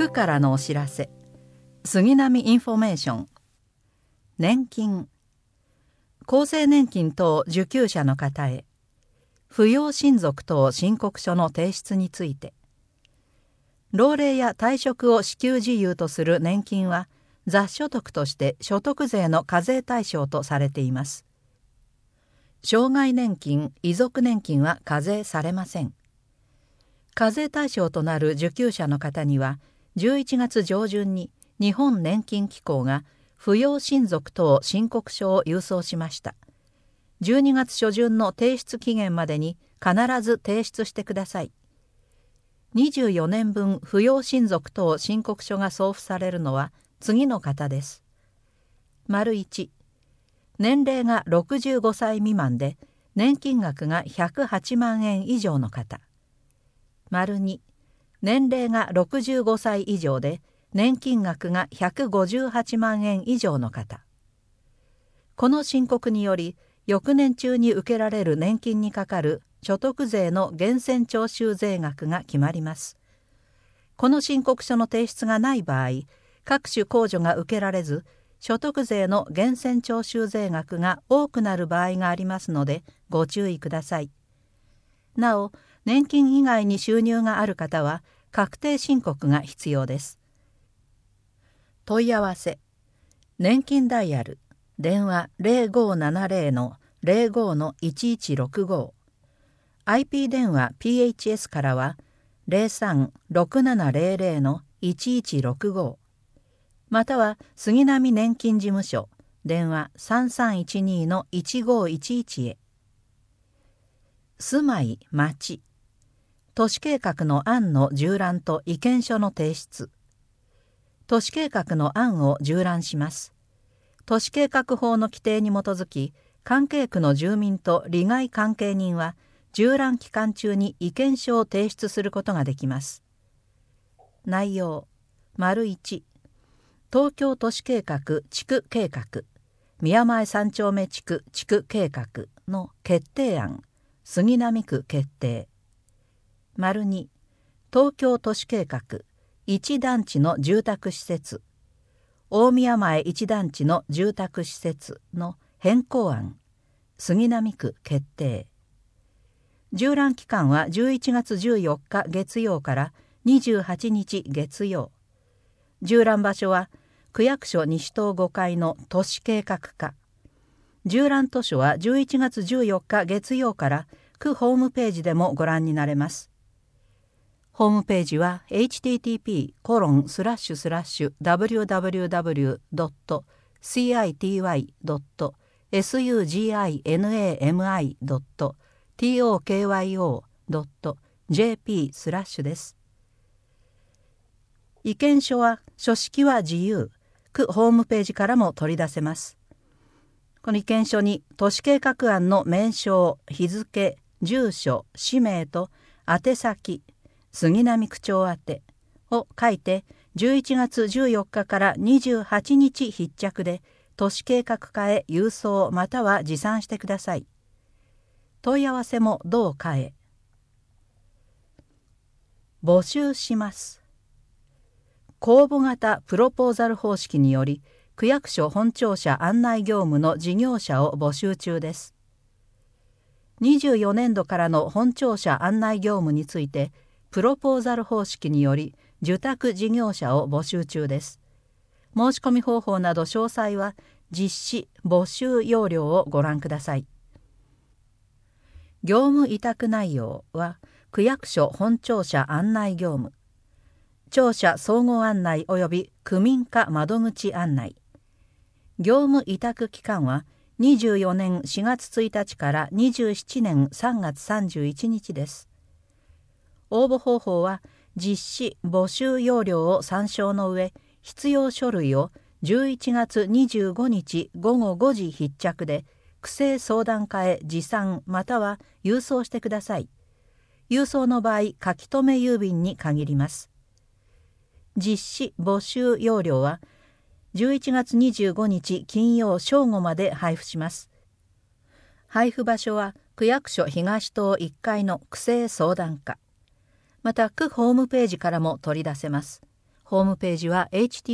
区からのお知らせ。杉並インフォメーション。年金。厚生年金等受給者の方へ。扶養親族等申告書の提出について。老齢や退職を支給事由とする年金は、雑所得として所得税の課税対象とされています。障害年金、遺族年金は課税されません。課税対象となる受給者の方には、11月上旬に日本年金機構が扶養親族等申告書を郵送しました。12月初旬の提出期限までに必ず提出してください。24年分扶養親族等申告書が送付されるのは次の方です。1、年齢が65歳未満で年金額が108万円以上の方。2、年齢が65歳以上で年金額が158万円以上の方。この申告により翌年中に受けられる年金にかかる所得税の源泉徴収税額が決まります。この申告書の提出がない場合、各種控除が受けられず、所得税の源泉徴収税額が多くなる場合がありますので、ご注意ください。なお、年金以外に収入がある方は、確定申告が必要です。問い合わせ。年金ダイヤル、電話0570-05-1165。IP 電話 PHS からは 03-6700-1165 または杉並年金事務所電話 3312-1511 へ。住まい、町。都市計画の案の縦覧と意見書の提出。都市計画の案を縦覧します。都市計画法の規定に基づき、関係区の住民と利害関係人は縦覧期間中に意見書を提出することができます。内容。1、東京都市計画地区計画宮前三丁目地区地区計画の決定案杉並区決定。2、東京都市計画一団地の住宅施設大宮前一団地の住宅施設の変更案杉並区決定。縦覧期間は11月14日月曜から28日月曜。縦覧場所は区役所西棟5階の都市計画課。縦覧図書は11月14日月曜から区ホームページでもご覧になれます。ホームページは http://www.citinami.tokyo.jp/ です。意見書は書式は自由。区ホームページからも取り出せます。この意見書に都市計画案の名称、日付、住所、氏名と宛先、杉並区長宛てを書いて11月14日から28日必着で都市計画課へ郵送または持参してください。問い合わせも同課へ。募集します。公募型プロポーザル方式により区役所本庁舎案内業務の事業者を募集中です。24年度からの本庁舎案内業務についてプロポーザル方式により受託事業者を募集中です。申し込み方法など詳細は実施募集要領をご覧ください。業務委託内容は区役所本庁舎案内業務、庁舎総合案内及び区民課窓口案内。業務委託期間は24年4月1日から27年3月31日です。応募方法は実施募集要領を参照の上、必要書類を11月25日午後5時必着で区政相談課へ持参または郵送してください。郵送の場合、書き留め郵便に限ります。実施募集要領は11月25日金曜正午まで配布します。配布場所は区役所東棟1階の区政相談課。また区ホームページからも取り出せます。 ホームページは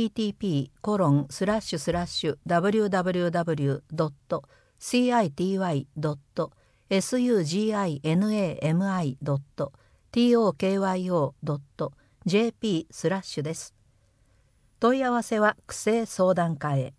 http://www.city.suginami.tokyo.jp/ です。問い合わせは区政相談課へ。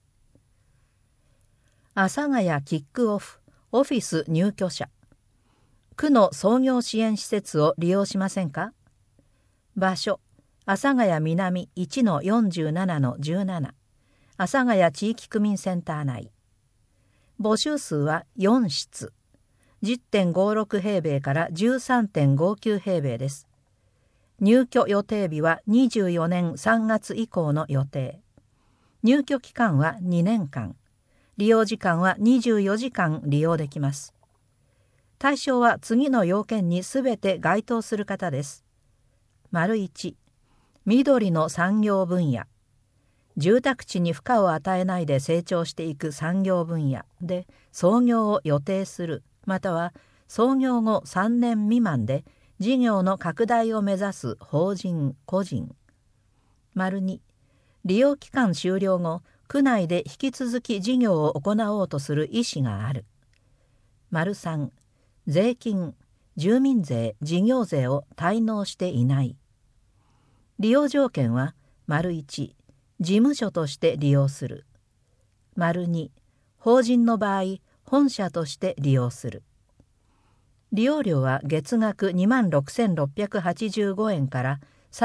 阿佐ヶ谷キックオフオフィス入居者。区の創業支援施設を利用しませんか？場所、阿佐ヶ谷南 1-47-17 阿佐ヶ谷地域区民センター内。募集数は4室 10.56 平米から 13.59 平米です。入居予定日は24年3月以降の予定。入居期間は2年間。利用時間は24時間利用できます。対象は次の要件にすべて該当する方です。1、緑の産業分野。住宅地に負荷を与えないで成長していく産業分野で創業を予定する、または創業後3年未満で事業の拡大を目指す法人・個人。2、利用期間終了後、区内で引き続き事業を行おうとする意思がある。3、税金、住民税、事業税を滞納していない。利用条件は、1、事務所として利用する。2、法人の場合、本社として利用する。利用料は月額26,685円から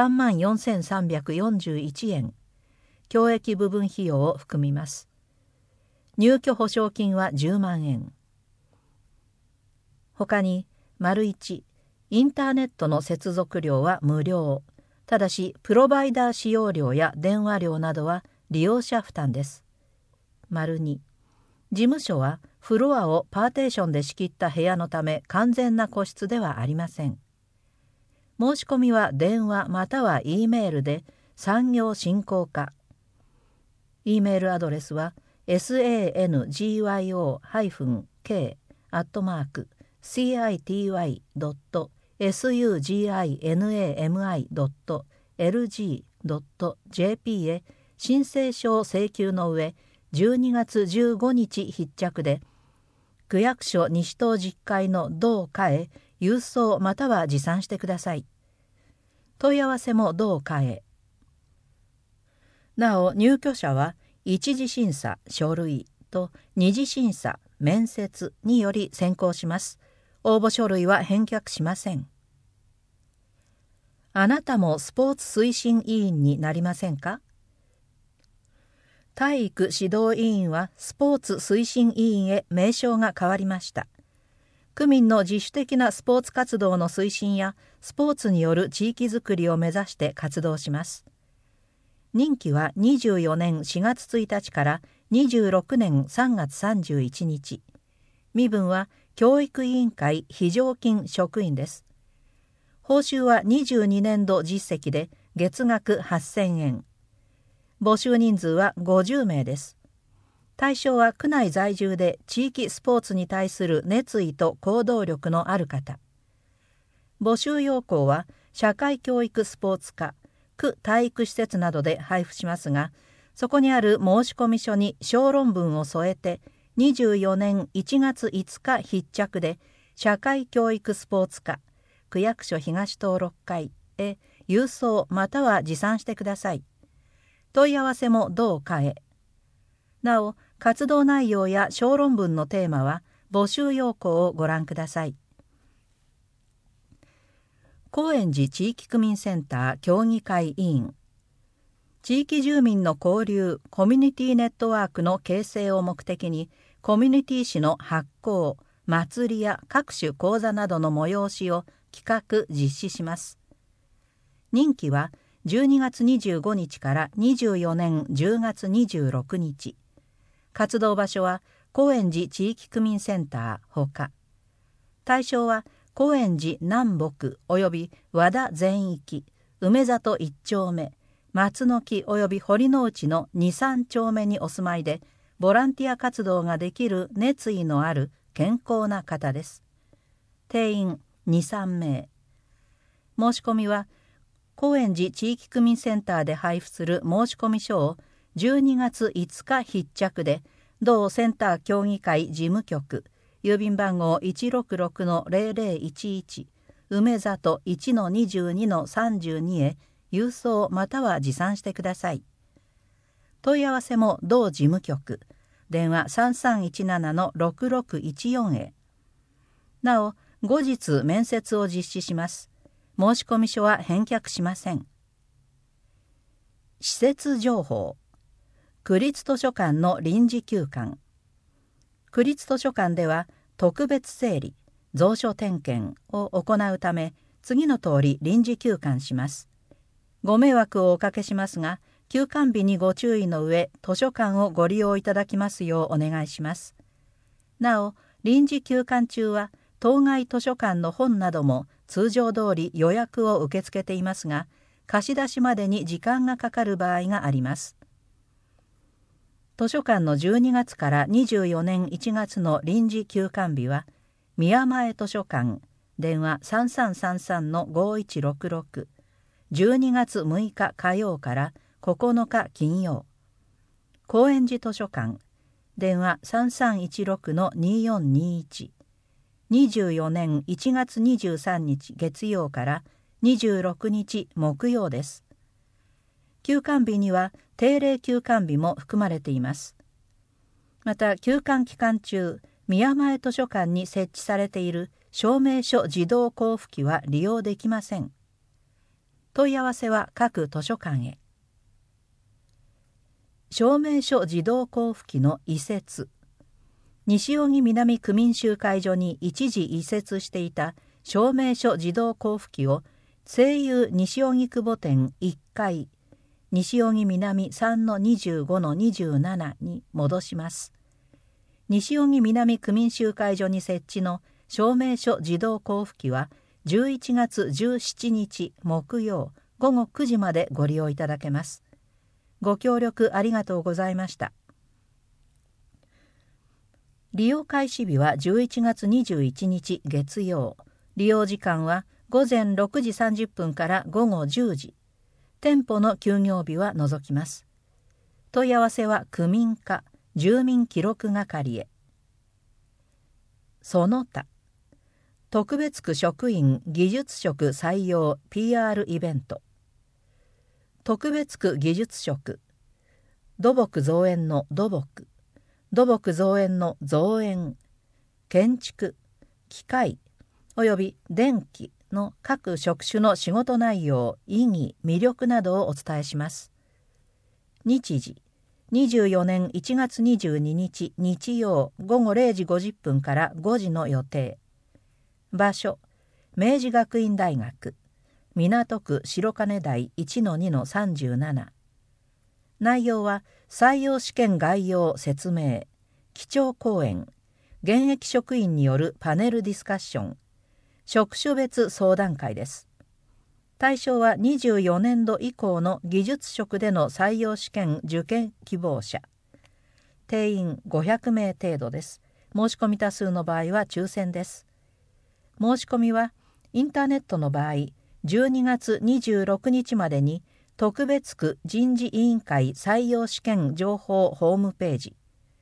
34,341円。教益部分費用を含みます。入居保証金は10万円。ほかに、1、インターネットの接続料は無料。ただし、プロバイダー使用料や電話料などは利用者負担です。2、事務所はフロアをパーテーションで仕切った部屋のため完全な個室ではありません。申し込みは電話または E メールで産業振興課。E メールアドレスは sangyo-k@city.suginami.lg.jp へ申請書を請求の上、12月15日必着で、区役所西東10階の同課へ郵送または持参してください。問い合わせも同課へ。なお、入居者は一次審査書類と二次審査面接により選考します。応募書類は返却しません。あなたもスポーツ推進委員になりませんか？体育指導委員はスポーツ推進委員へ名称が変わりました。区民の自主的なスポーツ活動の推進やスポーツによる地域づくりを目指して活動します。任期は24年4月1日から26年3月31日。身分は教育委員会非常勤職員です。報酬は22年度実績で月額8,000円。募集人数は50名です。対象は区内在住で地域スポーツに対する熱意と行動力のある方。募集要項は社会教育スポーツ課、区体育施設などで配布しますが、そこにある申込書に小論文を添えて24年1月5日必着で社会教育スポーツ課、区役所東東6階へ郵送または持参してください。問い合わせも同課へ。なお、活動内容や小論文のテーマは募集要項をご覧ください。高円寺地域区民センター協議会委員。地域住民の交流コミュニティネットワークの形成を目的にコミュニティ誌の発行、祭りや各種講座などの催しを企画実施します。任期は12月25日から24年10月26日。活動場所は高円寺地域区民センターほか。対象は高円寺南北及び和田全域、梅里1丁目、松の木及び堀之内の2、3丁目にお住まいで、ボランティア活動ができる熱意のある健康な方です。定員2、3名。申し込みは高円寺地域区民センターで配布する申込書を12月5日必着で、同センター協議会事務局、郵便番号 166-0011 梅里 1-22-32 へ郵送または持参してください。問い合わせも同事務局、電話 3317-6614 へ。なお、後日面接を実施します。申込書は返却しません。施設情報。区立図書館の臨時休館。区立図書館では特別整理、蔵書点検を行うため、次の通り臨時休館します。ご迷惑をおかけしますが、休館日にご注意の上、図書館をご利用いただきますようお願いします。なお、臨時休館中は、当該図書館の本なども通常通り予約を受け付けていますが、貸し出しまでに時間がかかる場合があります。図書館の12月から24年1月の臨時休館日は、宮前図書館、電話 3333-5166、12月6日火曜から9日金曜。高円寺図書館、電話 3316-2421、24年1月23日月曜から26日木曜です。休館日には定例休館日も含まれています。また休館期間中、宮前図書館に設置されている証明書自動交付機は利用できません。問い合わせは各図書館へ。証明書自動交付機の移設。西荻南区民集会所に一時移設していた証明書自動交付機を西友西荻窪店1階、西荻南 3-25-27 に戻します。西荻南区民集会所に設置の証明書自動交付機は11月17日木曜午後9時までご利用いただけます。ご協力ありがとうございました。利用開始日は11月21日月曜。利用時間は午前6時30分から午後10時。店舗の休業日は除きます。問い合わせは区民課、住民記録係へ。その他、特別区職員技術職採用 PR イベント。特別区技術職、土木造園の土木、土木造園の造園、建築、機械および電気の各職種の仕事内容、意義、魅力などをお伝えします。日時、24年1月22日日曜午後0時50分から5時の予定。場所、明治学院大学、港区白金台 1-2-37。内容は採用試験概要説明、基調講演、現役職員によるパネルディスカッション、職種別相談会です。対象は24年度以降の技術職での採用試験受験希望者。定員500名程度です。申し込み多数の場合は抽選です。申し込みはインターネットの場合、12月26日までに特別区人事委員会採用試験情報ホームページ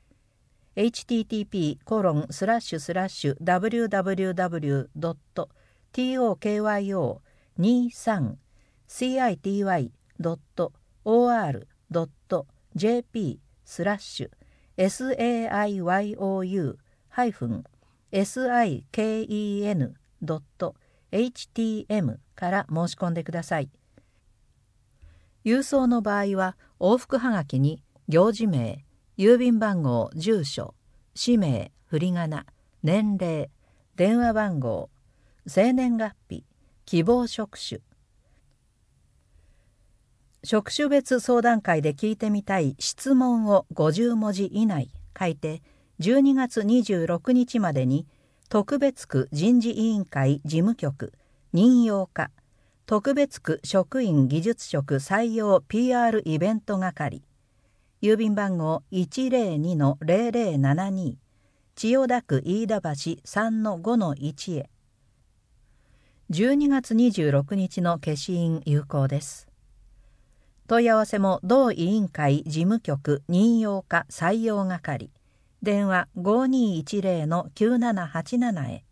http://www.tokyo-ni-siken.htm から申し込んでください。郵送の場合は往復はがきに行事名、郵便番号、住所、氏名、振り仮名、年齢、電話番号、生年月日、希望職種。職種別相談会で聞いてみたい質問を50文字以内書いて、12月26日までに特別区人事委員会事務局任用課特別区職員技術職採用 PR イベント係、郵便番号 102-0072 千代田区飯田橋 3-5-1 へ。 12月26日の消印有効です。問い合わせも同委員会事務局任用課採用係、電話 5210-9787 へ。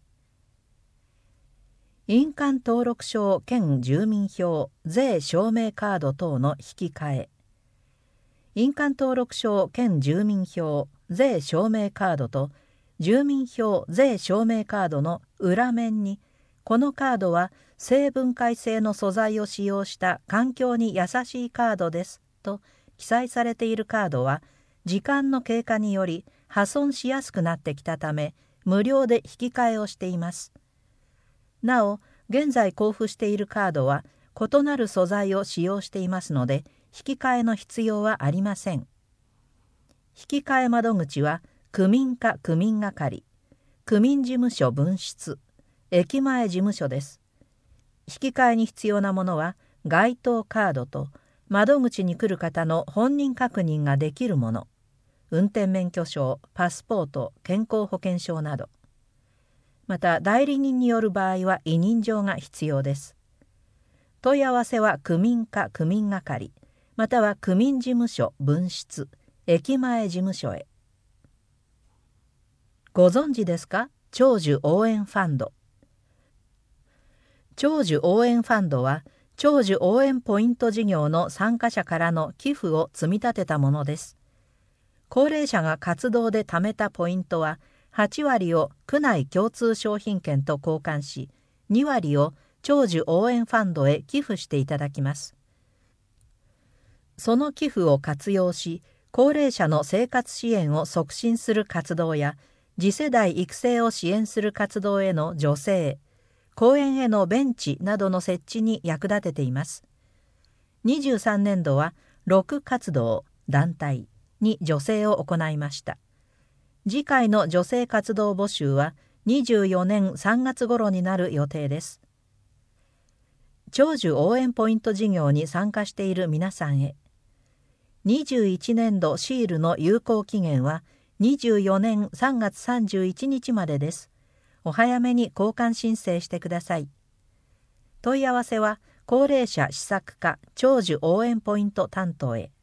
印鑑登録証兼住民票税証明カード等の引き換え。印鑑登録証兼住民票税証明カードと住民票税証明カードの裏面に、このカードは生分解性の素材を使用した環境に優しいカードですと記載されているカードは、時間の経過により破損しやすくなってきたため、無料で引き換えをしています。なお、現在交付しているカードは異なる素材を使用していますので、引き換えの必要はありません。引き換え窓口は区民課区民係、区民事務所分室、駅前事務所です。引き換えに必要なものは該当カードと窓口に来る方の本人確認ができるもの、運転免許証、パスポート、健康保険証など。また代理人による場合は委任状が必要です。問い合わせは区民課区民係、または区民事務所分室、駅前事務所へ。ご存知ですか？長寿応援ファンド。長寿応援ファンドは、長寿応援ポイント事業の参加者からの寄付を積み立てたものです。高齢者が活動で貯めたポイントは、8割を区内共通商品券と交換し、2割を長寿応援ファンドへ寄付していただきます。その寄付を活用し、高齢者の生活支援を促進する活動や、次世代育成を支援する活動への助成、公園へのベンチなどの設置に役立てています。23年度は6活動、団体に助成を行いました。次回の助成活動募集は24年3月頃になる予定です。長寿応援ポイント事業に参加している皆さんへ。21年度シールの有効期限は24年3月31日までです。お早めに交換申請してください。問い合わせは高齢者施策課長寿応援ポイント担当へ。